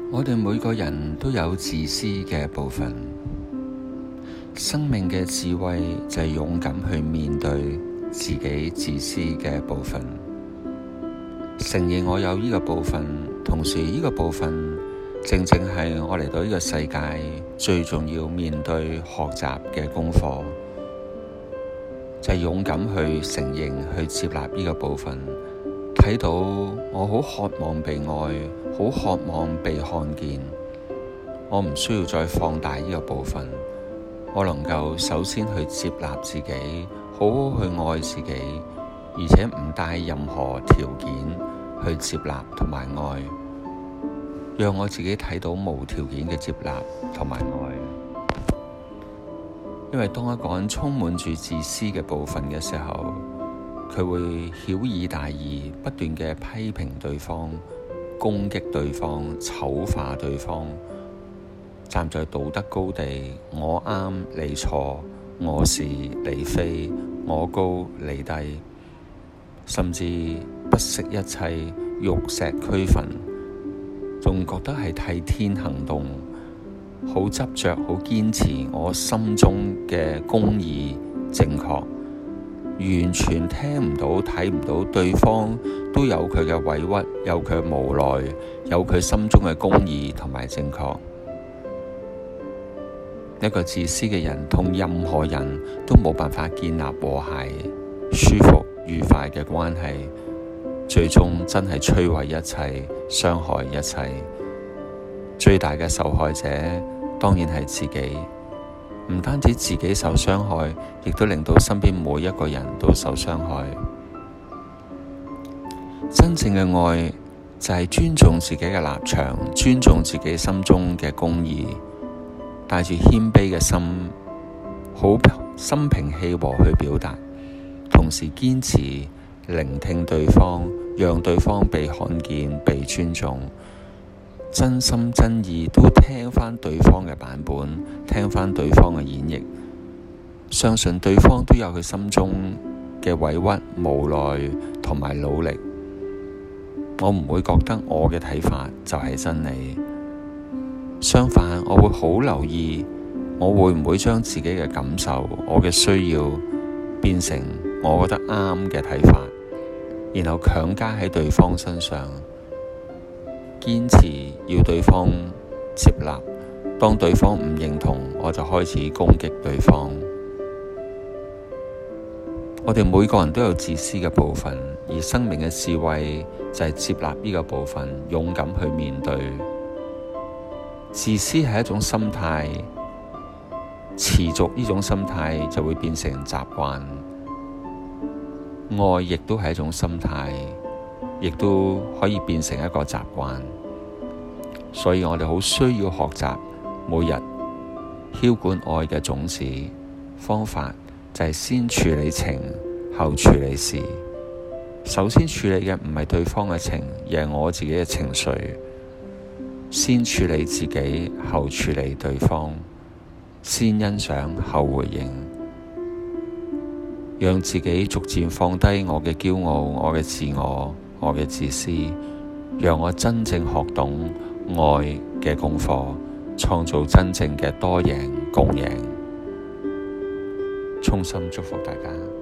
我哋每個人都有自私嘅部分，生命嘅智慧就係勇敢去面對自己自私嘅部分，承認我有呢個部分，同時呢個部分正正係我嚟到呢個世界最重要面對學習嘅功課，就係勇敢去承認、去接納呢個部分。睇到我好渴望被愛，好渴望被看見，我唔需要再放大呢個部分，我能夠首先去接納自己，好好去愛自己，而且唔帶任何條件去接納同埋愛，讓我自己睇到無條件嘅接納同埋愛。因為當一個人充滿住自私嘅部分嘅時候，佢會曉以大義，不斷嘅批評對方、攻擊對方、醜化對方，站在道德高地，我啱你錯，我是你非，我高你低，甚至不惜一切，玉石俱焚，仲覺得係替天行動，好執着，好堅持我心中嘅公義正確，完全聽唔到、睇唔到對方都有佢嘅委屈，有佢無奈，有佢心中嘅公義同埋正確。一個自私嘅人同任何人都冇辦法建立和諧、舒服、愉快嘅關係，最終真係摧毀一切，傷害一切。最大嘅受害者當然係自己。唔單止自己受傷害，亦都令到身邊每一個人都受傷害。真正嘅愛就係尊重自己嘅立場，尊重自己心中嘅公義，帶住謙卑嘅心，好心平氣和去表達，同時堅持聆聽對方，讓對方被看見、被尊重。真心真意都聽返對方嘅版本，聽返對方嘅演繹，相信對方都有佢心中嘅委屈、無奈同埋努力。我唔會覺得我嘅睇法就係真理，相反，我會好留意我會唔會將自己嘅感受、我嘅需要變成我覺得啱嘅睇法，然後強加喺對方身上。堅持要對方接納，當對方唔認同，我就開始攻擊對方。我哋每個人都有自私嘅部分，而生命嘅智慧就係接納呢個部分，勇敢去面對。自私係一種心態，持續呢種心態就會變成習慣。愛亦都係一種心態，亦都可以變成一個習慣，所以我哋好需要學習，每日澆灌愛嘅種子。方法就係先處理情，後處理事。首先處理嘅唔係對方嘅情，而係我自己嘅情緒。先處理自己，後處理對方。先欣賞，後回應。讓自己逐漸放低我嘅驕傲，我嘅自我，我嘅自私，讓我真正學懂愛嘅功課，創造真正嘅多贏共贏。衷心祝福大家。